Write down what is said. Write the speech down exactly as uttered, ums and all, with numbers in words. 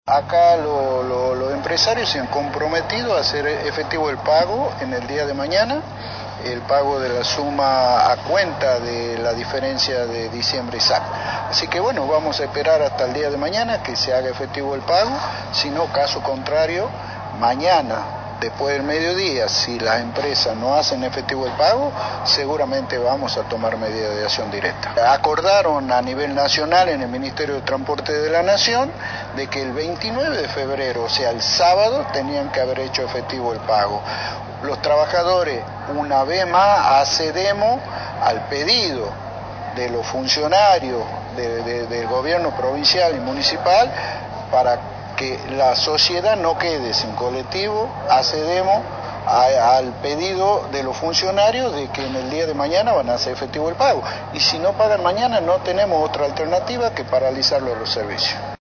Acá lo, lo, los empresarios se han comprometido a hacer efectivo el pago en el día de mañana, el pago de la suma a cuenta de la diferencia de diciembre y S A C. Así que bueno, vamos a esperar hasta el día de mañana que se haga efectivo el pago, si no, caso contrario, mañana, después del mediodía, si las empresas no hacen efectivo el pago, seguramente vamos a tomar medidas de acción directa. Acordaron a nivel nacional en el Ministerio de Transporte de la Nación de que el veintinueve de febrero, o sea el sábado, tenían que haber hecho efectivo el pago. Los trabajadores, una vez más, accedemos al pedido de los funcionarios de, de, del gobierno provincial y municipal para que la sociedad no quede sin colectivo. Accedemos a, al pedido de los funcionarios de que en el día de mañana van a hacer efectivo el pago. Y si no pagan mañana, no tenemos otra alternativa que paralizar los servicios.